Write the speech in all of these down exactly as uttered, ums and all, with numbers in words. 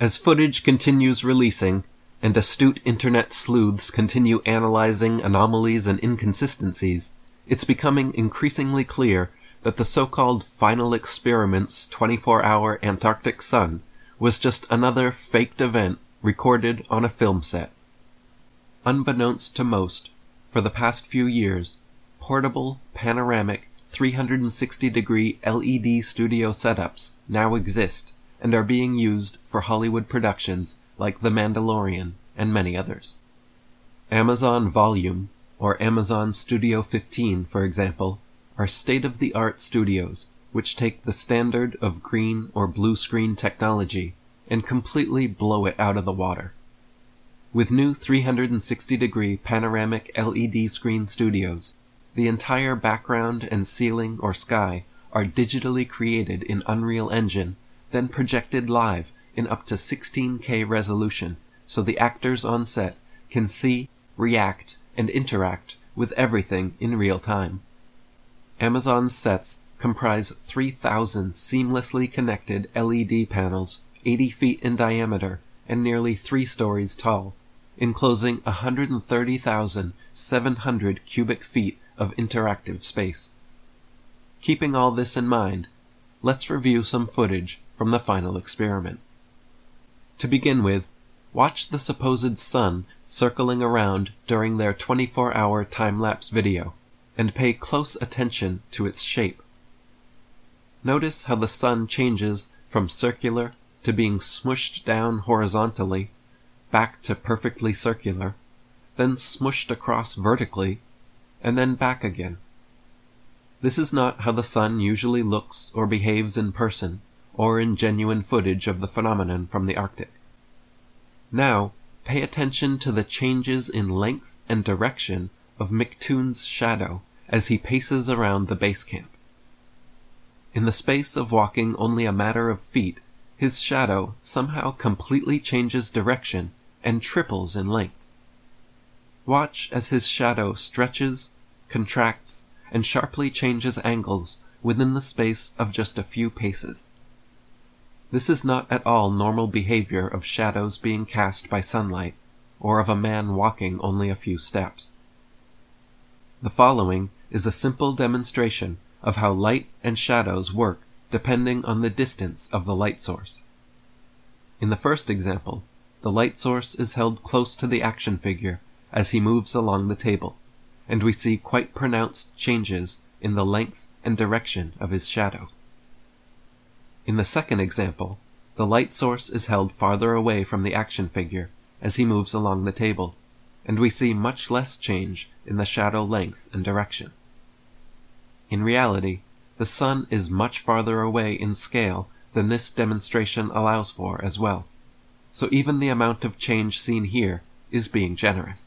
As footage continues releasing, and astute internet sleuths continue analyzing anomalies and inconsistencies, it's becoming increasingly clear that the so-called Final Experiment's twenty-four hour Antarctic sun was just another faked event recorded on a film set. Unbeknownst to most, for the past few years, portable, panoramic, three hundred sixty degree L E D studio setups now exist and are being used for Hollywood productions like The Mandalorian and many others. Amazon Volume, or Amazon Studio fifteen, for example, are state-of-the-art studios which take the standard of green or blue screen technology and completely blow it out of the water. With new three hundred sixty degree panoramic L E D screen studios, the entire background and ceiling or sky are digitally created in Unreal Engine, then projected live in up to sixteen K resolution, so the actors on set can see, react, and interact with everything in real time. Amazon's sets comprise three thousand seamlessly connected L E D panels, eighty feet in diameter and nearly three stories tall, enclosing one hundred thirty thousand seven hundred cubic feet of interactive space. Keeping all this in mind, let's review some footage from the Final Experiment. To begin with, watch the supposed sun circling around during their twenty-four hour time-lapse video, and pay close attention to its shape. Notice how the sun changes from circular to being smushed down horizontally, back to perfectly circular, then smushed across vertically, and then back again. This is not how the sun usually looks or behaves in person, or in genuine footage of the phenomenon from the Arctic. Now, pay attention to the changes in length and direction of McToon's shadow as he paces around the base camp. In the space of walking only a matter of feet, his shadow somehow completely changes direction and triples in length. Watch as his shadow stretches, contracts, and sharply changes angles within the space of just a few paces. This is not at all normal behavior of shadows being cast by sunlight, or of a man walking only a few steps. The following is a simple demonstration of how light and shadows work depending on the distance of the light source. In the first example, the light source is held close to the action figure as he moves along the table, and we see quite pronounced changes in the length and direction of his shadow. In the second example, the light source is held farther away from the action figure as he moves along the table, and we see much less change in the shadow length and direction. In reality, the sun is much farther away in scale than this demonstration allows for as well, so even the amount of change seen here is being generous.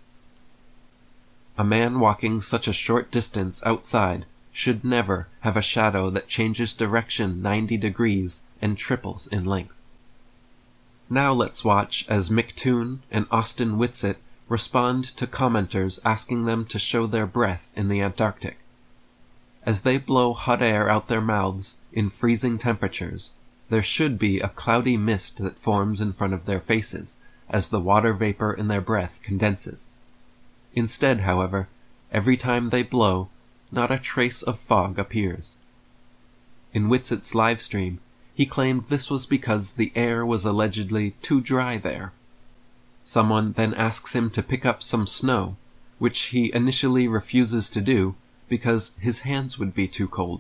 A man walking such a short distance outside should never have a shadow that changes direction ninety degrees and triples in length. Now let's watch as McToon and Austin Whitsitt respond to commenters asking them to show their breath in the Antarctic. As they blow hot air out their mouths in freezing temperatures, there should be a cloudy mist that forms in front of their faces as the water vapor in their breath condenses. Instead, however, every time they blow, not a trace of fog appears. In Whitsitt's livestream, he claimed this was because the air was allegedly too dry there. Someone then asks him to pick up some snow, which he initially refuses to do because his hands would be too cold.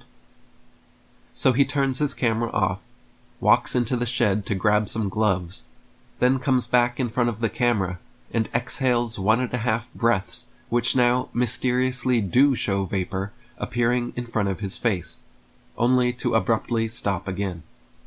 So he turns his camera off, walks into the shed to grab some gloves, then comes back in front of the camera and exhales one and a half breaths, which now mysteriously do show vapor appearing in front of his face, only to abruptly stop again.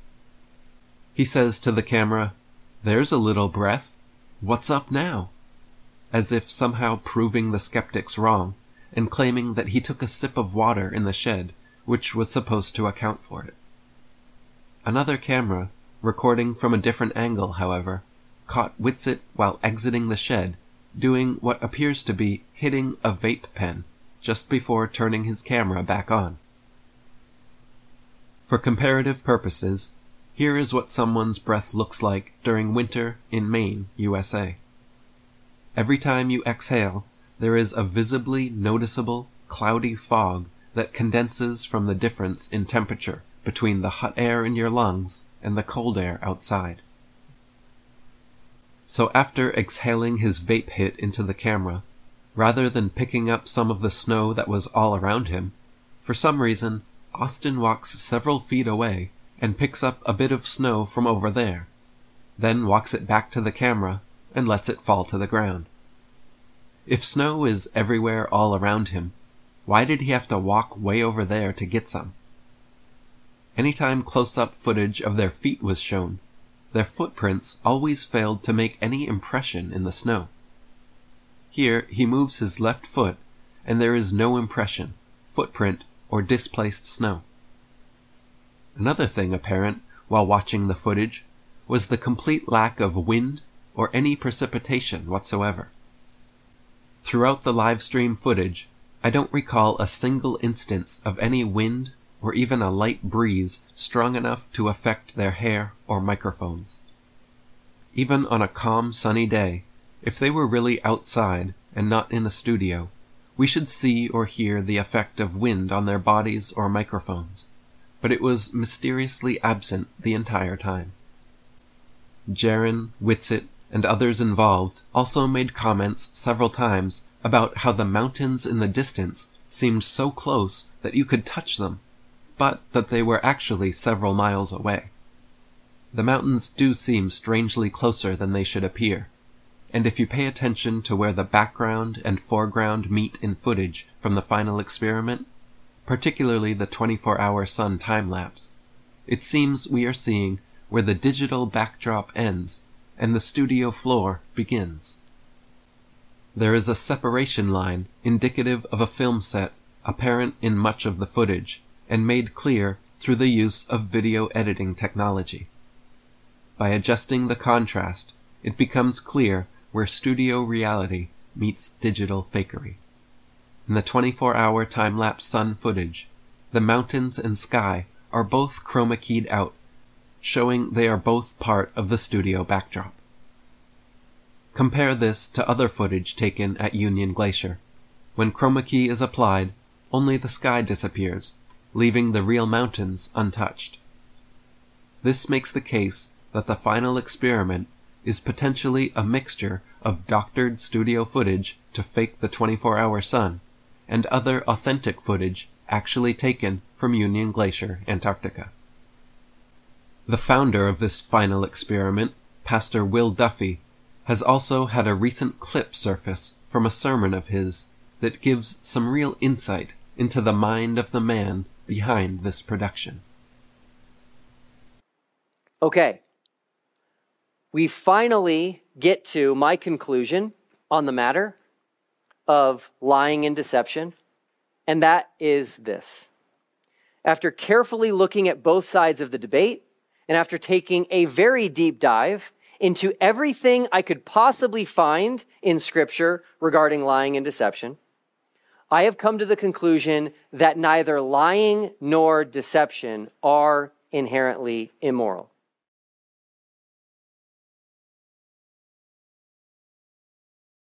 He says to the camera, "There's a little breath. What's up now?" as if somehow proving the skeptics wrong, and claiming that he took a sip of water in the shed, which was supposed to account for it. Another camera, recording from a different angle, however, caught Whitsitt while exiting the shed, doing what appears to be hitting a vape pen, just before turning his camera back on. For comparative purposes, Here is what someone's breath looks like during winter in Maine, U S A. Every time you exhale, there is a visibly noticeable, cloudy fog that condenses from the difference in temperature between the hot air in your lungs and the cold air outside. So after exhaling his vape hit into the camera, rather than picking up some of the snow that was all around him, for some reason, Austin walks several feet away and picks up a bit of snow from over there, then walks it back to the camera and lets it fall to the ground. If snow is everywhere all around him, why did he have to walk way over there to get some? Anytime close-up footage of their feet was shown, their footprints always failed to make any impression in the snow. Here, he moves his left foot, and there is no impression, footprint, or displaced snow. Another thing apparent while watching the footage was the complete lack of wind or any precipitation whatsoever. Throughout the live stream footage, I don't recall a single instance of any wind or even a light breeze strong enough to affect their hair or microphones. Even on a calm, sunny day, if they were really outside and not in a studio, we should see or hear the effect of wind on their bodies or microphones, but it was mysteriously absent the entire time. Jaron, Whitsitt, and others involved also made comments several times about how the mountains in the distance seemed so close that you could touch them, but that they were actually several miles away. The mountains do seem strangely closer than they should appear, and if you pay attention to where the background and foreground meet in footage from the final experiment, particularly the twenty-four hour sun time-lapse, it seems we are seeing where the digital backdrop ends and the studio floor begins. There is a separation line indicative of a film set apparent in much of the footage, and made clear through the use of video editing technology. By adjusting the contrast, it becomes clear where studio reality meets digital fakery. In the twenty-four hour time-lapse sun footage, the mountains and sky are both chroma keyed out, showing they are both part of the studio backdrop. Compare this to other footage taken at Union Glacier. When chroma key is applied, only the sky disappears, leaving the real mountains untouched. This makes the case that the final experiment is potentially a mixture of doctored studio footage to fake the twenty-four hour sun, and other authentic footage actually taken from Union Glacier, Antarctica. The founder of this final experiment, Pastor Will Duffy, has also had a recent clip surface from a sermon of his that gives some real insight into the mind of the man behind this production. Okay. We finally get to my conclusion on the matter of lying and deception, and that is this. After carefully looking at both sides of the debate, and after taking a very deep dive into everything I could possibly find in Scripture regarding lying and deception, I have come to the conclusion that neither lying nor deception are inherently immoral.